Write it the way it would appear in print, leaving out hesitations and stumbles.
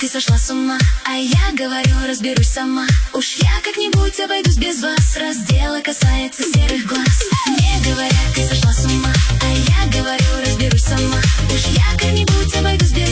сошла с ума, а я говорю, разберусь сама. Уж я как-нибудь обойдусь без вас, раз дело касается серых глаз. Мне говорят, ты сошла с ума, а я говорю, разберусь сама. Уж я как-нибудь обойдусь без